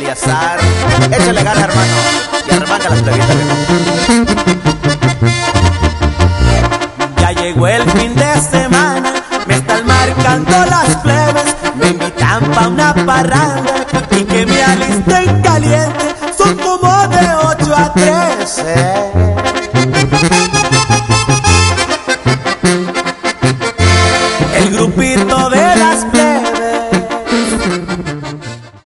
Eliazar. Échale gana, hermano, y arranca las plebitas. Ya llegó el fin de semana, me están marcando las plebes, me invitan pa' una parranda y que me alisten caliente, son como de 8 a 3.